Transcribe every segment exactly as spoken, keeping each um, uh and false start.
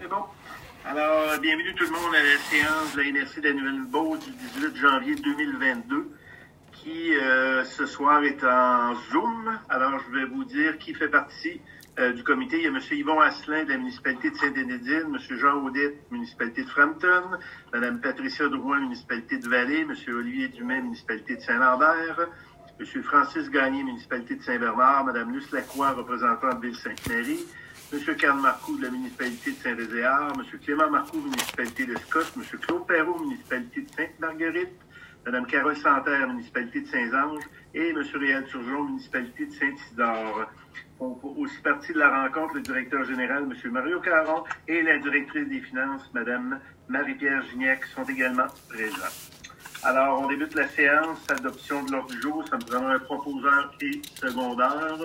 C'est bon. Alors, bienvenue tout le monde à la séance de la N R C de la Nouvelle-Beauce du dix-huit janvier deux mille vingt-deux, qui euh, ce soir est en Zoom. Alors, je vais vous dire qui fait partie euh, du comité. Il y a M. Yvon Asselin de la municipalité de Saint-Dénédine, M. Jean Audet, municipalité de Frampton, Mme Patricia Drouin, municipalité de Vallée, M. Olivier Dumais, municipalité de Saint-Lambert, M. Francis Gagné, municipalité de Saint-Bernard, Mme Luce Lacroix, représentante de Ville-Sainte-Marie, M. Carl Marcoux de la municipalité de Saint-Rézéard, M. Clément Marcoux, municipalité de Scott, M. Claude Perrault, municipalité de Sainte-Marguerite, Mme Carole Santerre, municipalité de Saint-Ange, et M. Réal Turgeon, municipalité de Saint-Isidore. Font aussi partie de la rencontre le directeur général, M. Mario Caron, et la directrice des finances, Mme Marie-Pierre Gignac, sont également présents. Alors, on débute la séance, adoption de l'ordre du jour. Ça me prendra un proposeur et secondaire.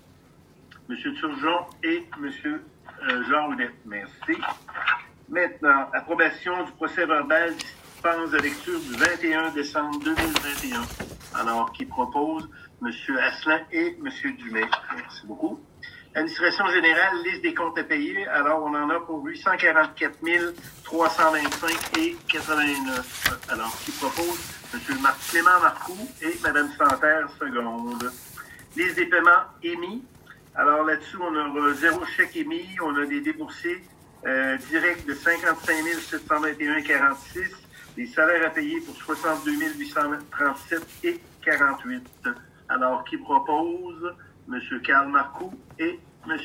M. Turgeon et M. Euh, Jean Audet. Merci. Maintenant, approbation du procès verbal dispense de lecture du vingt et un décembre deux mille vingt et un. Alors, qui propose M. Asselin et M. Dumais. Merci beaucoup. Administration générale, liste des comptes à payer. Alors, on en a pour huit cent quarante-quatre mille trois cent vingt-cinq et quatre-vingt-neuf. Alors, qui propose M. Mar- Clément Marcoux et Mme Santerre, seconde. Liste des paiements émis. Alors là-dessus, on a zéro chèque émis, on a des déboursés euh, directs de cinquante-cinq mille sept cent vingt et un virgule quarante-six, des salaires à payer pour soixante-deux mille huit cent trente-sept et quarante-huit. Alors, qui propose M. Carl Marcoux et M.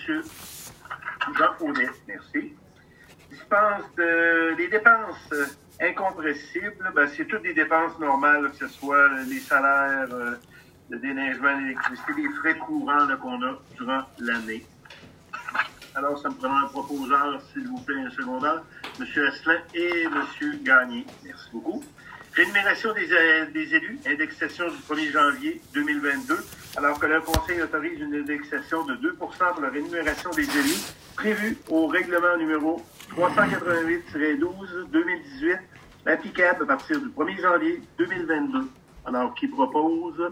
Jean Audet. Merci. Dispense de, des dépenses incompressibles, ben, c'est toutes des dépenses normales, que ce soit les salaires, euh, le déneigement, l'électricité, les frais courants là, qu'on a durant l'année. Alors, ça me prend un proposeur, s'il vous plaît, un secondaire, M. Asselin et M. Gagné. Merci beaucoup. Rémunération des, des élus, indexation du premier janvier deux mille vingt-deux, alors que le Conseil autorise une indexation de deux pour cent pour la rémunération des élus, prévue au règlement numéro trois cent quatre-vingt-huit douze deux mille dix-huit, applicable à partir du premier janvier deux mille vingt-deux. Alors, qui propose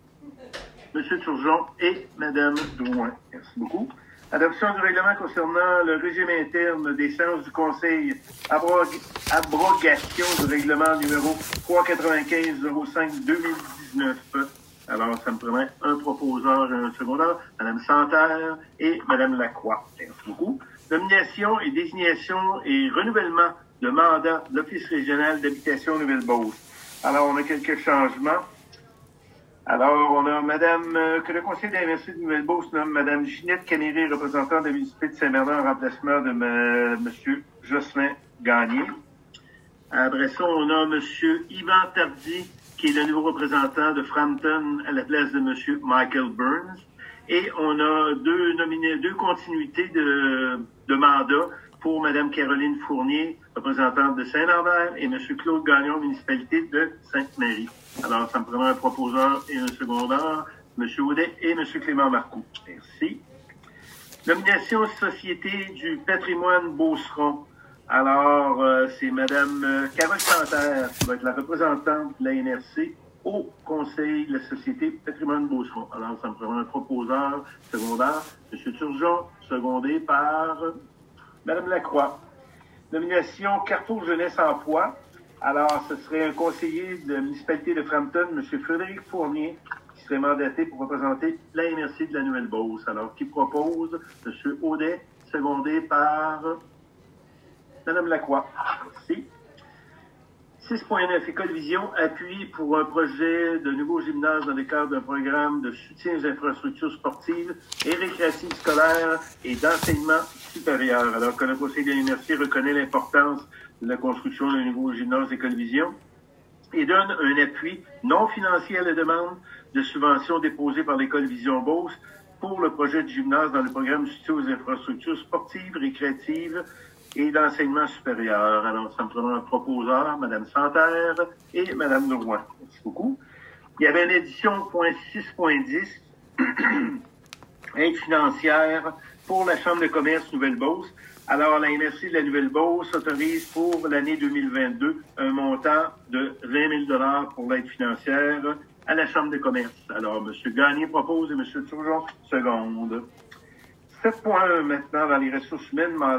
M. Turgeon et Mme Drouin. Merci beaucoup. Adoption du règlement concernant le régime interne des séances du Conseil. Abrog- abrogation du règlement numéro trois cent quatre-vingt-quinze zéro cinq deux mille dix-neuf. Alors, ça me permet un proposeur et un secondaire, Mme Santerre et Mme Lacroix. Merci beaucoup. Nomination et désignation et renouvellement de mandat de l'Office régional d'habitation Nouvelle-Beauce. Alors, on a quelques changements. Alors, on a Madame, euh, que le Conseil de la N R C de Nouvelle-Beauce nomme Madame Ginette Canéré, représentante de la municipalité de Saint-Bernard, en remplacement de M. Monsieur Jocelyn Gagné. Après ça, on a Monsieur Yvan Tardy, qui est le nouveau représentant de Frampton à la place de Monsieur Michael Burns. Et on a deux nominés, deux continuités de, de mandat pour Mme Caroline Fournier, représentante de Saint-Lambert, et M. Claude Gagnon, municipalité de Sainte-Marie. Alors, ça me prend un proposeur et un secondaire, M. Audet et M. Clément Marcoux. Merci. Nomination Société du patrimoine Beauceron. Alors, euh, c'est Mme euh, Carole Santerre qui va être la représentante de la N R C au Conseil de la Société Patrimoine Beauceron. Alors, ça me prend un proposeur secondaire, M. Turgeon, secondé par Mme Lacroix. Nomination Carrefour Jeunesse Emploi. Alors, ce serait un conseiller de la municipalité de Frampton, M. Frédéric Fournier, qui serait mandaté pour représenter la N R C de la Nouvelle-Beauce. Alors, qui propose M. Audet, secondé par Mme Lacroix. Merci. six point neuf, École Vision, appui pour un projet de nouveau gymnase dans le cadre d'un programme de soutien aux infrastructures sportives et récréatives scolaires et d'enseignement supérieur. Alors que le Conseil de la N R C reconnaît l'importance de la construction d'un nouveau gymnase École Vision et donne un appui non financier à la demande de subvention déposée par l'École Vision Beauce pour le projet du gymnase dans le programme de soutien aux infrastructures sportives, récréatives et d'enseignement supérieur. Alors, ça me prendra un proposeur, Mme Santerre et Mme Drouin. Merci beaucoup. Il y avait une édition point six point dix, aide financière pour la Chambre de commerce Nouvelle-Beauce. Alors, la N R C de la Nouvelle-Beauce autorise pour l'année deux mille vingt-deux un montant de vingt mille dollars pour l'aide financière à la Chambre de commerce. Alors, M. Gagné propose et M. Turgeon seconde. sept point un maintenant dans les ressources humaines, mandat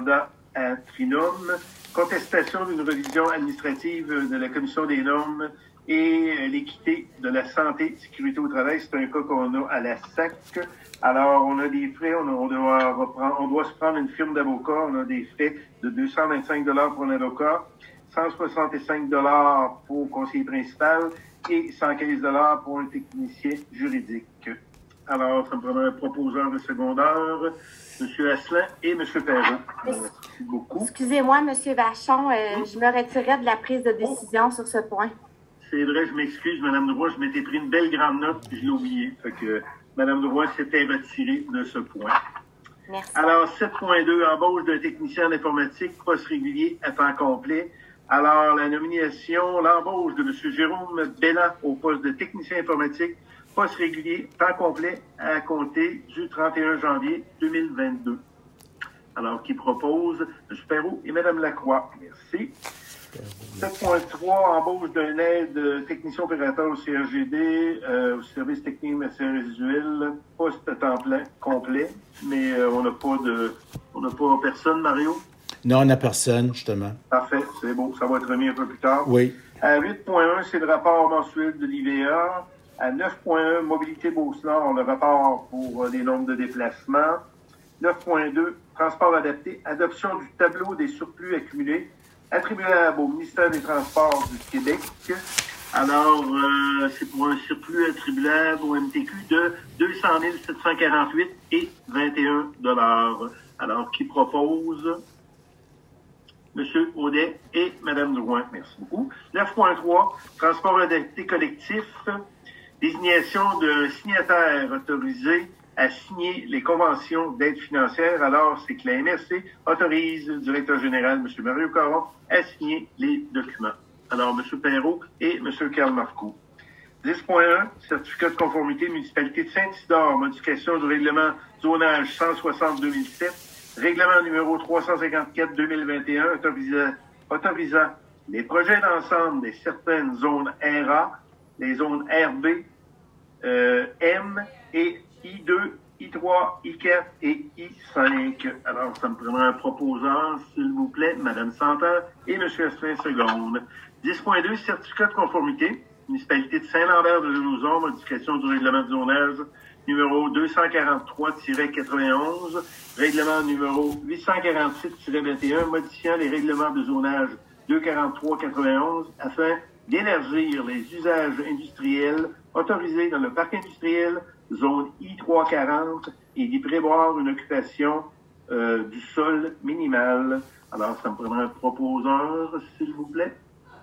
à Trinôme. Contestation d'une révision administrative de la Commission des normes et euh, l'équité de la santé, sécurité au travail. C'est un cas qu'on a à la S A C. Alors, on a des frais, on, a, on, doit, reprendre, on doit se prendre une firme d'avocats. On a des frais de deux cent vingt-cinq dollars pour un avocat, cent soixante-cinq dollars pour le conseiller principal et cent quinze dollars pour un technicien juridique. Alors, ça me prendra un proposeur de secondaire, M. Asselin et M. Perrault. Merci beaucoup. Excusez-moi, M. Vachon, euh, oui? je me retirais de la prise de décision oh. sur ce point. C'est vrai, je m'excuse, Mme Drouin, je m'étais pris une belle grande note, puis je l'ai oublié. Fait que Mme Drouin s'était retirée de ce point. Merci. Alors, sept point deux, embauche d'un technicien en informatique, poste régulier à temps complet. Alors, la nomination, l'embauche de M. Jérôme Bellan au poste de technicien informatique, poste régulier, temps complet, à compter du trente et un janvier deux mille vingt-deux. Alors, qui propose M. Perrault et Mme Lacroix. Merci. sept point trois, embauche d'un aide technicien opérateur au C R G D, euh, au service technique matériel résiduel, poste à temps plein complet, mais euh, on n'a pas de, on n'a pas personne, Mario? Non, on n'a personne, justement. Parfait, c'est beau, ça va être remis un peu plus tard. Oui. À huit point un, c'est le rapport mensuel de l'I V A. À neuf point un, mobilité Beauce-Nord, le rapport pour les nombres de déplacements. neuf point deux, transport adapté, adoption du tableau des surplus accumulés attribuable au ministère des Transports du Québec. Alors, euh, c'est pour un surplus attribuable au M T Q de deux cent mille sept cent quarante-huit et vingt et un dollars. Alors, qui propose? M. Audet et Mme Drouin. Merci beaucoup. neuf point trois, transport adapté collectif, désignation de signataires autorisés à signer les conventions d'aide financière. Alors, c'est que la M R C autorise le directeur général, M. Mario Caron, à signer les documents. Alors, M. Perrault et M. Karl Marcoux. dix point un, certificat de conformité municipalité de Saint-Isidore, modification du règlement zonage cent soixante deux mille sept, règlement numéro trois cent cinquante-quatre deux mille vingt et un, autorisant, autorisant les projets d'ensemble des certaines zones R A, les zones R B, euh, M et I deux, I trois, I quatre et I cinq. Alors, ça me prendra un proposeur, s'il vous plaît, Mme Santerre et M. Asselin seconde. dix point deux, certificat de conformité, municipalité de Saint-Lambert-de-Lauzon, modification du règlement de zonage numéro deux cent quarante-trois quatre-vingt-onze, règlement numéro huit cent quarante-six vingt et un, modifiant les règlements de zonage deux cent quarante-trois quatre-vingt-onze afin d'élargir les usages industriels autorisés dans le parc industriel zone I trois cent quarante et d'y prévoir une occupation euh, du sol minimale. Alors, ça me prendra un proposeur, s'il vous plaît.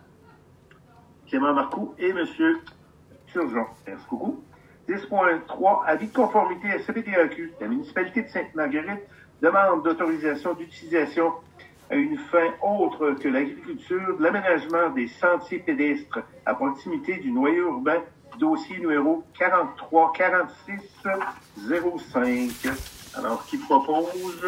Clément Marcoux et M. Turgeon. Merci beaucoup. dix point trois, avis de conformité à C P T A Q. La municipalité de Sainte-Marguerite demande d'autorisation d'utilisation à une fin autre que l'agriculture de l'aménagement des sentiers pédestres à proximité du noyau urbain, dossier numéro quarante-trois quarante-six zéro cinq. Alors, qui propose?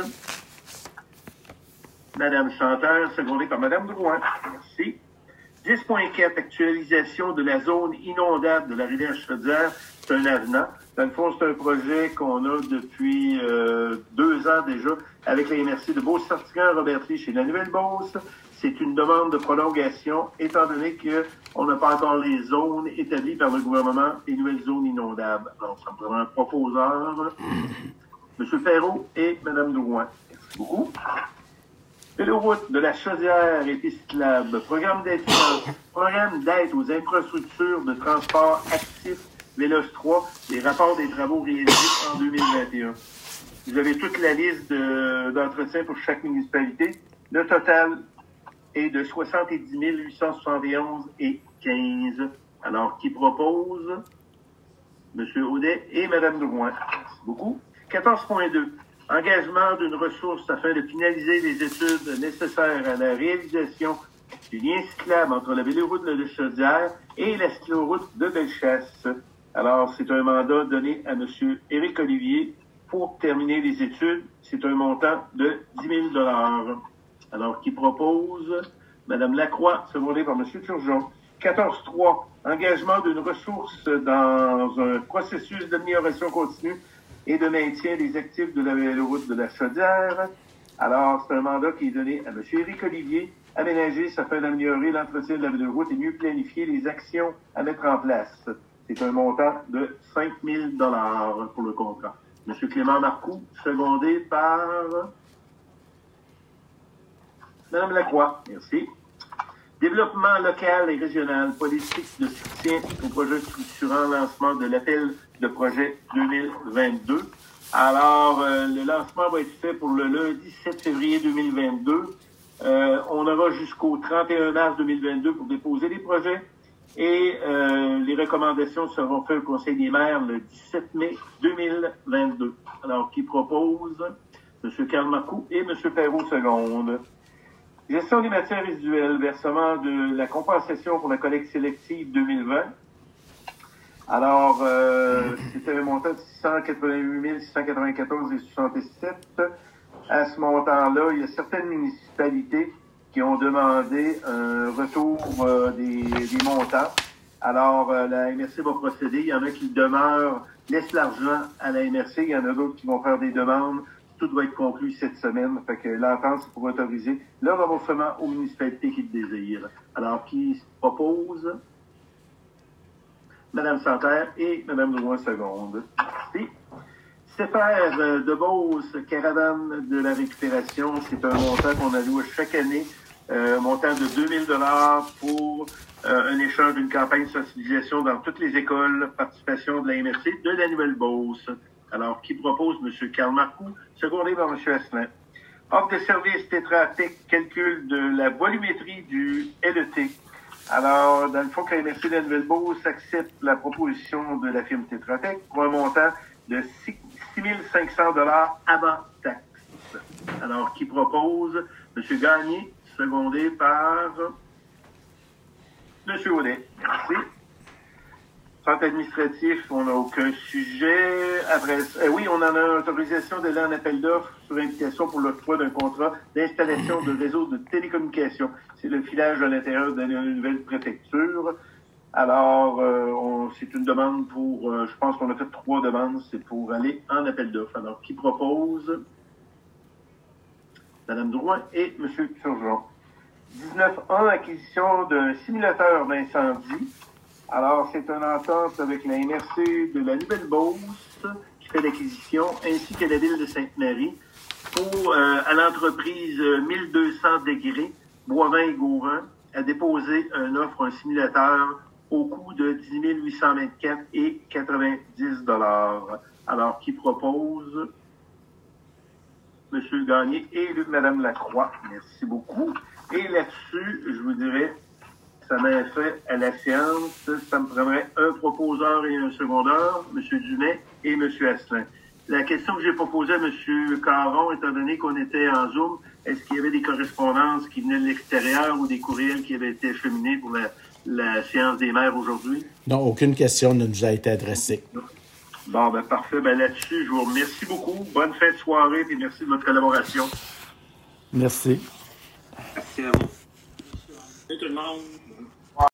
Mme Santerre, secondée par Mme Drouin. Merci. dix point quatre, actualisation de la zone inondable de la rivière Chaudière. C'est un avenant. Dans le fond, c'est un projet qu'on a depuis euh, deux ans déjà avec la M R C de Beauce-Sartiguan, Robert Lee chez la Nouvelle-Beauce. C'est une demande de prolongation, étant donné qu'on n'a pas encore les zones établies par le gouvernement, les nouvelles zones inondables. Alors, ça me prend un proposeur, M. Perrault et Mme Drouin. Merci beaucoup. Véloroute de la Chaudière et Pisclab, programme d'aide programme d'aide aux infrastructures de transport actif Vélos trois, les rapports des travaux réalisés en deux mille vingt et un. Vous avez toute la liste de, d'entretien pour chaque municipalité. Le total est de soixante-dix mille huit cent soixante et onze et quinze. Alors, qui propose? M. Audet et Mme Drouin. Merci beaucoup. quatorze point deux. Engagement d'une ressource afin de finaliser les études nécessaires à la réalisation du lien cyclable entre la véloroute de Chaudière et la cycloroute de Bellechasse. Alors, c'est un mandat donné à M. Éric Olivier pour terminer les études. C'est un montant de dix mille dollars. Alors, qui propose? Mme Lacroix, secondée par M. Turgeon. quatorze trois. Engagement d'une ressource dans un processus d'amélioration continue et de maintien des actifs de la véloroute de la Chaudière. Alors, c'est un mandat qui est donné à M. Éric Olivier, aménager afin d'améliorer l'entretien de la de route et mieux planifier les actions à mettre en place. C'est un montant de cinq mille dollars pour le contrat. M. Clément Marcoux, secondé par Mme Lacroix. Merci. Développement local et régional, politique de soutien au projet structurant lancement de l'appel de projet deux mille vingt-deux. Alors, euh, le lancement va être fait pour le lundi sept février deux mille vingt-deux. Euh, on aura jusqu'au trente et un mars deux mille vingt-deux pour déposer les projets et euh, les recommandations seront faites au Conseil des maires le dix-sept mai deux mille vingt-deux. Alors, qui propose? M. Karl Marcoux et M. Perrault seconde. Gestion des matières résiduelles, versement de la compensation pour la collecte sélective deux mille vingt. Alors, euh, c'était un montant de six cent quatre-vingt-huit mille six cent quatre-vingt-quatorze virgule soixante-sept. À ce montant-là, il y a certaines municipalités qui ont demandé un retour euh, des, des montants. Alors, euh, la M R C va procéder. Il y en a qui demeurent, laissent l'argent à la M R C. Il y en a d'autres qui vont faire des demandes. Tout doit être conclu cette semaine. Fait que l'entente, c'est pour autoriser le remboursement aux municipalités qui le désirent. Alors, qui se propose? Mme Santerre et Mme Drouin seconde. Merci. Stéphère de Beauce, caravane de la récupération, c'est un montant qu'on alloue chaque année, euh, un montant de deux mille dollars pour euh, un échange d'une campagne de sensibilisation dans toutes les écoles, participation de la M R C de la Nouvelle-Beauce. Alors, qui propose? M. Karl Marcoux, secondé par M. Asselin. Offre de service Tetra Tech, calcul de la volumétrie du L E T. Alors, dans le fond, que la M R C de la Nouvelle-Beauce accepte la proposition de la firme Tetra Tech pour un montant de six mille cinq cents dollars avant taxe. Alors, qui propose? M. Gagné, secondé par M. Audet. Merci. Centre administratif, on n'a aucun sujet. Après, euh, oui, on en a autorisation d'aller en appel d'offres sur invitation pour l'octroi d'un contrat d'installation de réseau de télécommunications. C'est le filage à l'intérieur de la nouvelle préfecture. Alors, euh, on, c'est une demande pour, euh, je pense qu'on a fait trois demandes, c'est pour aller en appel d'offres. Alors, qui propose? Mme Drouin et M. Turgeon. dix-neuf un, acquisition d'un simulateur d'incendie. Alors, c'est une entente avec la M R C de la Nouvelle-Beauce qui fait l'acquisition, ainsi que la ville de Sainte-Marie, pour, euh, à l'entreprise mille deux cents degrés, Boivin et Gaurin, à déposer une offre, un simulateur, au coût de dix mille huit cent vingt-quatre et quatre-vingt-dix dollars. Alors, qui propose? M. Gagné et Mme Lacroix. Merci beaucoup. Et là-dessus, je vous dirais, ça m'a fait à la séance, ça me prendrait un proposeur et un secondeur, M. Dumais et M. Asselin. La question que j'ai proposée à M. Caron, étant donné qu'on était en Zoom, est-ce qu'il y avait des correspondances qui venaient de l'extérieur ou des courriels qui avaient été acheminés pour la, la séance des maires aujourd'hui? Non, aucune question ne nous a été adressée. Bon, ben parfait. Ben là-dessus, je vous remercie beaucoup. Bonne fin de soirée et merci de votre collaboration. Merci. Merci à vous. Salut tout le monde.